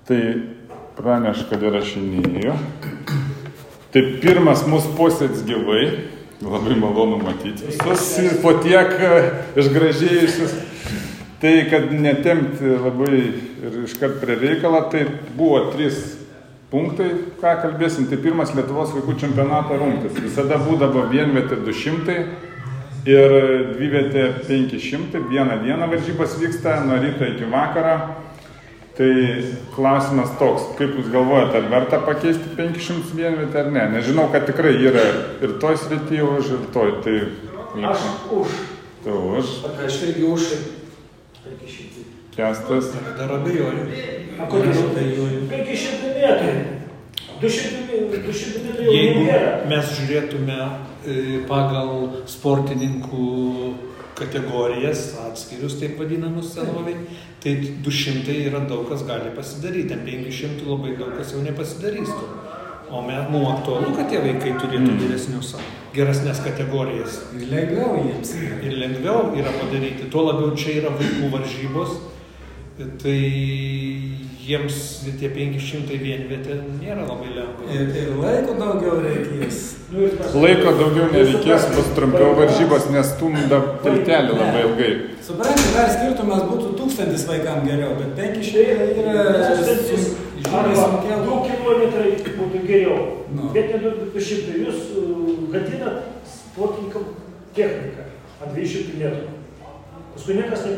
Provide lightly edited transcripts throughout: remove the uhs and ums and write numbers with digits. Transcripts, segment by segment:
Tai praneš, kad įrašinėjau. Tai pirmas mūsų posėdis gyvai. Labai malonu matyti visus po tiek išgražėjusius. Tai, kad netemti labai ir iškart prie reikalą, tai buvo 3 punktai, ką kalbėsim. Tai pirmas Lietuvos vaikų čempionato rungtis. Visada būdavo vienvietė 200 ir dvivietė 500. Vieną dieną varžybos vyksta nuo ryto iki vakaro. Tai klausimas toks, kaip jūs galvojate, ar verta pakeisti 500 vienvietę ar ne? Nežinau, kad tikrai yra ir toj srityje už, ir toj. Tai, aš už. Tu už. Aš irgi už. Kestas. Dar abejoju. Kodėl abejoju? 500 metų. 200 metų jau Jeigu nėra. mes žiūrėtume pagal sportininkų kategorijas, atskirius, taip vadinamus senoviai, tai 200 yra daug kas gali pasidaryti, 500 labai daug kas jau nepasidarys. O mums aktualu, kad tie vaikai turėtų geresnės kategorijas. Ir lengviau jiems. Ir lengviau yra padaryti. Tuo labiau čia yra vaikų varžybos, tai jiems tie 500 vienvietė nėra labai lengva. Ir laiko daugiau reikės. Laiko daugiau nereikės, bus trumpiau varžybos, nes stumda tiltelį labai ilgai. Suprantate, dar skirtumas būtų 1000 vaikams geriau, bet 500 yra arba 2 kilometrai būtų geriau. Bet ne 200. Jūs gadinat sportininkam techniką ant 200 metrų. Paskui niekas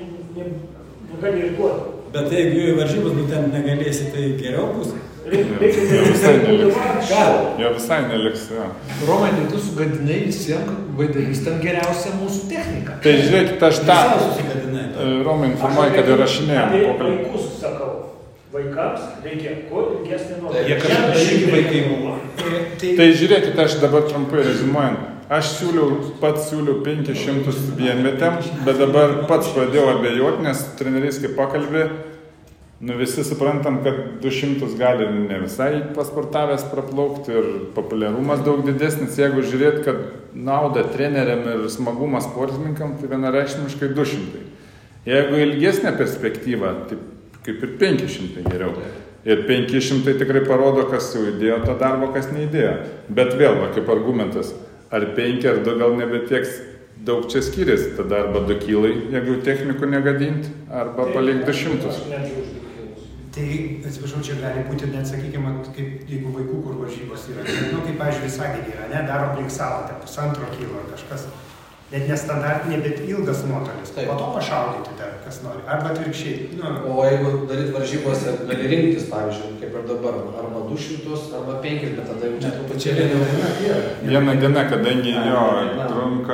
negali irkuoti. Bet jeigu jų varžybos būtent negalėsi, tai geriau bus. Jo visai neliks. Jo visai neliks, jo. Romai, tai tu sugadinai visiems vaidalystam geriausią mūsų techniką. Tai žiūrėkit, aš tą Romai informuoju, kad įrašinėjom pokalbį. Vaikus sakau. Vaikams reikia kuo ilgesnį nuomonę. Jie kažkada irgi vaikai buvo. Tai žiūrėkit, aš dabar trumpai rezimuojant. Aš pats siūliau 500 vienvietėm, bet dabar pats pradėjau abejoti, nes treneriais kaip pakalbė, visi suprantam, kad 200 gali ne visai pasportavęs praplaukti ir populiarumas daug didesnis. Jeigu žiūrėt, kad nauda treneriam ir smagumas sportininkam, tai vienareikšmiškai 200. Jeigu ilgesnė perspektyva, tai kaip ir 500 geriau. Ir 500 tikrai parodo, kas jau įdėjo tą darbą, kas neįdėjo. Bet vėl, kaip argumentas, ar 5 ar 2 gal nebetieks daug čia skiriasi, tada arba 2 kilai, jeigu technikų negadinti, arba palik 200. Tai, atsiprašau, čia gali būti net, sakykime, kaip jeigu vaikų kur varžybos yra. Kaip, pavyzdžiui, Sagėdė yra, ne, daro aplink salą, 1,5 kilo ar kažkas. Net nestandartinė, bet ilgas nuotolis. Po to pašaudyti dar, kas nori. Arba atvirkščiai. O jeigu daryt varžybose, gali rinktis, pavyzdžiui, kaip ir dabar, arba 200, arba 5, bet tada jau čia Čia viena diena. Viena diena, kadangi jo trunka,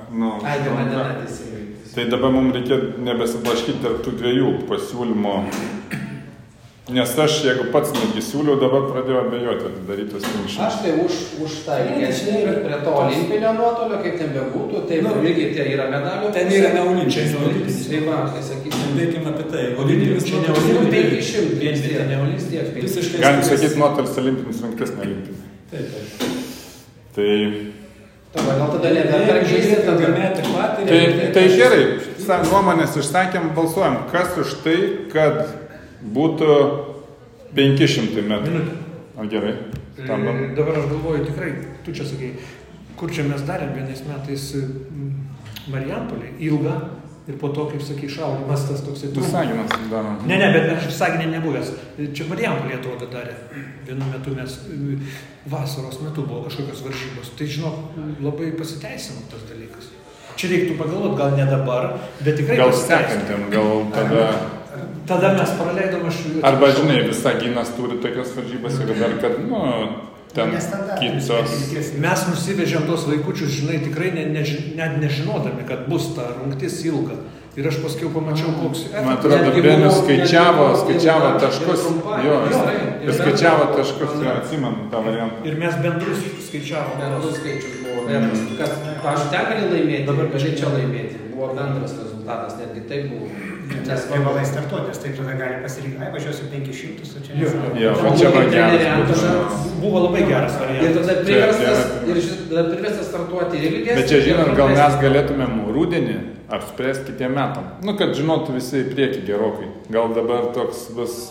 tai dabar mums reikia nebesiblaškyti tarp tų 2 pasiūlymų. Nes aš, jeigu pats netgi siūliau, dabar pradėjau abejoti, atidarytus 500. Aš tai už tą ilgesnį ir prie to olimpinio nuotolio, kaip ten bebūtų, tai lygiai tie yra medalių. Ten yra neolimpinis. Tai va, tai sakysim. Kalbėkime apie tai. Olimpinis čia ne 500, vienvietė neolins tiek. Galim sakyti, nuotolis olimpinis rungtis, ne olimpinis. Taip. Tai... Gal tada neverta žaisti, tada metį patį. Tai gerai, nuomonės išsakėm, balsuojam. Kas už tai, kad būtų 500 metrų? O gerai. Dabar aš galvoju, tikrai, tu čia sakai, kur čia mes darėm vienais metais Marijampolį, ilgą, ir po to, kaip sakai, šaudimas tas toksai. Visaginas darom. Ne, bet aš Visaginė nebuvęs. Čia Marijampolį atrodo darė. Vienu metu mes, vasaros metu buvo kažkokios varžybos. Tai, žinok, labai pasiteisino tas dalykas. Čia reiktų pagalvoti, gal ne dabar, bet tikrai gal pasiteisino. sekantėm, gal tada... Tada mes praleidom Arba, žinai, Visaginas turi tokias varžybas ir dar, kad, ten kitos... Mes nusivežėm tos vaikučius, žinai, tikrai net nežinodami, kad bus ta rungtis ilga. Ir aš paskui pamačiau, koks... Man atrodo, Benis skaičiavo taškus. Jo, ir skaičiavo taškus, atsimenu tą variantą. Ir mes bendrus skaičiavom. Bendrus skaičius buvo vienas. Kad, pavyzdžiui, ten gali laimėti, dabar gali čia laimėti. Buvo bendras rezultatas, netgi taip buvo. Nes privalai startuotis, taip tada gali pasirinkti, važiuosiu 500, o čia nesąmonė. Jo, čia va geras. Buvo labai geras variantas. Ir tada priverstas startuoti ilgesnį. Bet čia, žinot, gal mes galėtumėm rudenį apspręsti kitiem metam. Kad žinotų visi į priekį gerokai. Gal dabar toks bus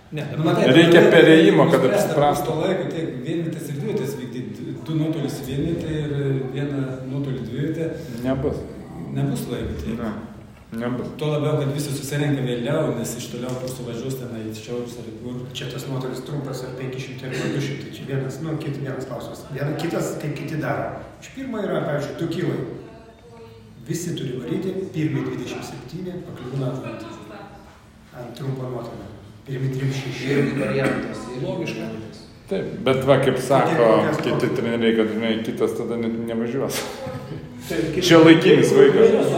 Reikia perėjimo, kad apsiprastų. To laiko, tai vienetas ir dvietės vykdyti. 2 nuotolis vienetai ir 1 nuotolį dvietė. Nebus laiko. Tai. Nebus. Tuo labiau, kad visi susirenka vėliau, nes iš toliau kur suvažiuos tenai į Šiaurės ar kur. Čia tas nuotolis trumpas ar 500 ar 200. Čia vienas klausimas. Kitas, kaip kiti daro. Iš pirmo yra, pavyzdžiui, 2 kilai. Visi turi varyti, pirmi 27, pakliūna ant trumpo nuotolio. Pirmi 36. Irgi variantas. Logiška. Taip, bet va, kaip sako kiti treneriai, kad kitas tada net nevažiuos. Čia laikinis vaikas.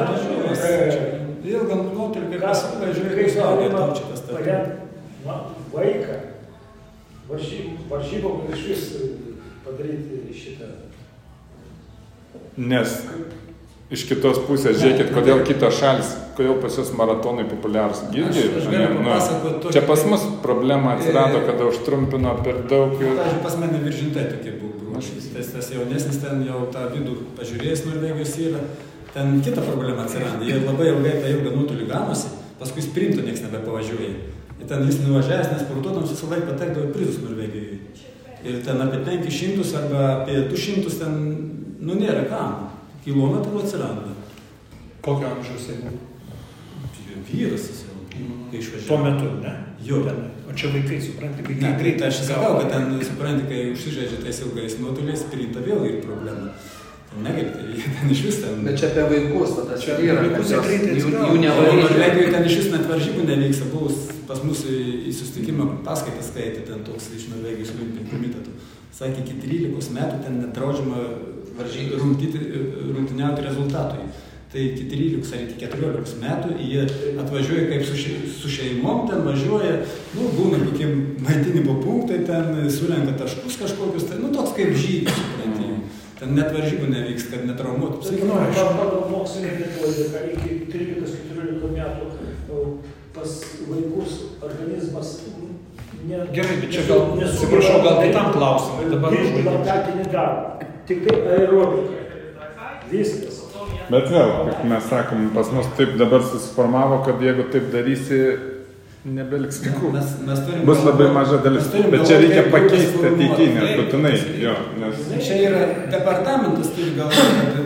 Ilgam nuotolį, kaip vaiką varžybom iš vis padaryti šitą. Nes iš kitos pusės, žiūrėkit, kodėl kitos šalis, kodėl pas jūs maratonai populiarūs. Čia pas mus problema atsirado, kada užtrumpino per daug. Pas mane viržintai tokie buvo. Tas jaunesnis ten jau tą vidų pažiūrėjęs Norvegijos yra. Ten kita problema atsiranda. Jie labai ilgai tą ilgą nuotolį ganosi, paskui sprinto nieks nebepavažiuoja. Ir ten jis nuvažiavęs, nes sportuotams visą laiką patekdavo prizus Norvegijoje. Ir ten apie 500 arba apie 200 ten, nėra kam. Kilometrų atsiranda. Kokio amžiaus jau? Vyras jis jau, kai išvažiavo. Tuo metu, ne? Jo. O čia vaikai, supranti, kai Ne, greitai aš sakau, kad ten, supranti, kai užsižaidžia tais ilgais nuotoliais, sprinta vėl ir problema. Negaip, tai ten iš vis ten... Bet čia apie vaikus, tada čia yra, vaikus jų nevaryti. Norvegijoje ten iš vis net varžybų nevyksta, buvo pas mus į susitikimą paskaitą skaitė, ten toks iš Norvegijos olimpinių komitetų. Sakė, iki 13 metų ten nedraudžiama rungtyniauti rezultatui. Tai iki 13 ar iki 14 metų jie atvažiuoja kaip su šeimom, ten važiuoja, būna kokie maitinimo punktai, ten surenka taškus kažkokius, tai toks kaip žygis, supranti. Ten net varžybų nevyks, kad netraumuotų. Pagal mokslininkai todėl, kad iki 13-14 metų pas vaikus organizmas Gerai, bet čia gal, atsiprašau, gal kitam klausimui dabar tik tai aerobika. Viskas. Bet vėl, kaip mes sakom, pas mus taip dabar susiformavo, kad jeigu taip darysi, nebeliks pikų. Bus labai maža dalis, bet čia reikia pakeisti ateitinę, būtinai. Čia yra departamentas, turi galvoje,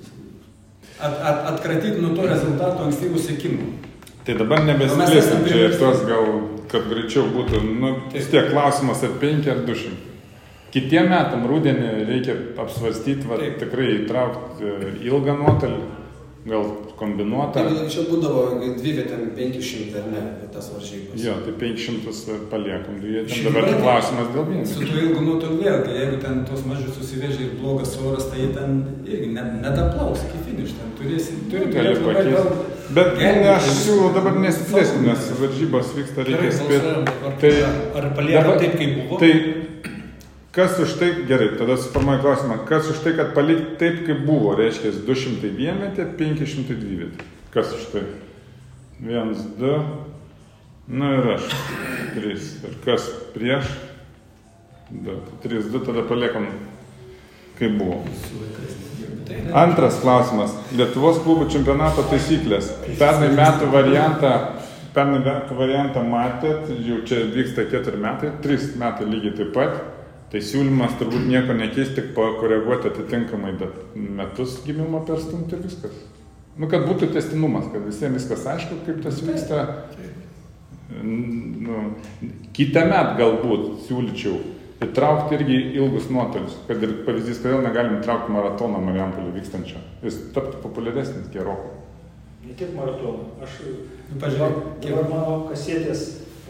kad atkratyti nuo to rezultato ankstyvų siekimų. Tai dabar nebesiplėsim, čia tos gal, kad greičiau būtų, vis tiek klausimas ar 5 ar 200. Kitiem metam rudenį reikia apsvarstyti, tikrai įtraukti ilgą nuotolį, gal kombinuotą. Čia būdavo dvivietėm 500 ar ne, tas varžybos. Jo, tai 500 paliekam dvivietėm, dabar klausimas dėl vienų. Su tuo ilgu nuotoliu vėlgi, jeigu ten tos mažius susivežia ir blogas oras, tai ten irgi nedaplaus iki finiš, ten turi labai daug. Bet aš siūlau dabar nesiplėsti, nes varžybos vyksta, reikia spėti. Ar paliekam taip, kaip buvo? Tai kas už tai, gerai, tada suformuoju klausimą, kas už tai, kad palikti taip, kaip buvo, reiškia 200 vienvietė, 502 vietė. Kas už tai? 1, 2, ir aš 3. Ir kas prieš? 2, 3, 2, tada paliekam kaip buvo. Antras klausimas. Lietuvos klubų čempionato taisyklės. Pernai metų variantą matėt, jau čia vyksta 4 metai, 3 metai lygiai taip pat. Tai siūlymas turbūt nieko nekeis, tik pakoreguoti atitinkamai metus gimimo perstumti ir viskas. Kad būtų tęstinumas, kad visiems viskas aišku, kaip tas vyksta. Kitą metą galbūt siūlyčiau įtraukti irgi ilgus nuotolius, kad ir pavyzdys, kodėl negalim įtraukti maratoną Marijampolėje vykstančio. Jis taptų populiaresnis gerokai. Ne tik maratoną. Dabar mano kasetės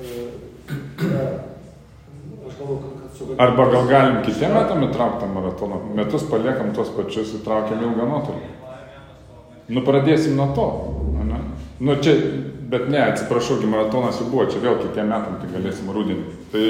Arba gal galim kitiem metam įtraukti maratoną. Metus paliekam tos pačius, įtraukiam ilgą nuotolį. Pradėsim nuo to. Čia, bet ne, atsiprašau, maratonas jau buvo, čia vėl kitiem metam, tai galėsim rudenį. Tai...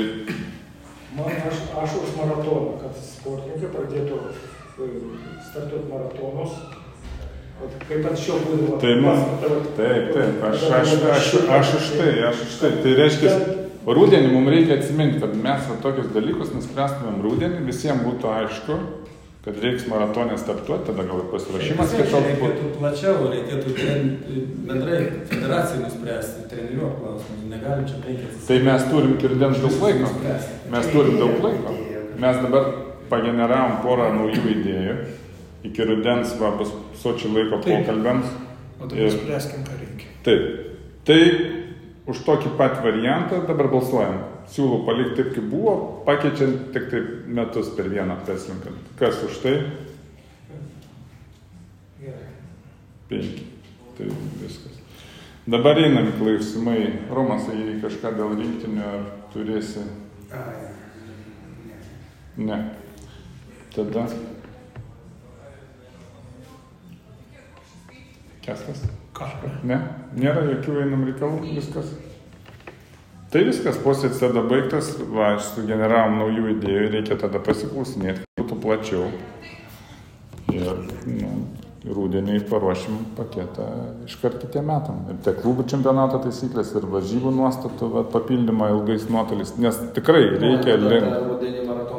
Aš už maratoną, kad sportininkai pradėtų startuoti maratonus. Kaip anksčiau būdavo. Taip, aš už tai. Tai reiškia, rudenį mums reikia atsiminti, kad mes tokius dalykus nuspręstumėm rudenį, visiems būtų aišku, kad reiks maratonė startuoti, tada gal ir pasirašymas kitoks būtų. Reikėtų plačiau, reikėtų bendrai federacijai nuspręsti, trenerių klausimus, negalim čia penkis. Tai mes turim iki rudens daug laiko. Mes turim daug laiko. Mes dabar pageneravom porą naujų idėjų. Iki rudens bus Sočio laiko pokalbiams. O dabar spręskim, ką reikia. Taip. Tai už tokį pat variantą dabar balsuojam. Siūlau palikti taip, kaip buvo, pakeičiant tik taip metus per vieną perslinkant. Kas už tai? 5. Tai viskas. Dabar einam klausimai. Romas, jei kažką dėl rinktinių ar turėsi? Ne. Tada. Kestas? Kažką. Ne? Nėra jokių einam reikalų? Viskas? Tai viskas, posėdis tada baigtas, va, aš sugeneravom naujų idėjų, reikia tada pasiklausinėti, kad būtų plačiau. Ir rudenį paruošim paketą iškart kitiem metam. Ir tiek klubų čempionato taisyklės, ir varžybų nuostatų papildymą ilgais nuotolis, nes tikrai reikia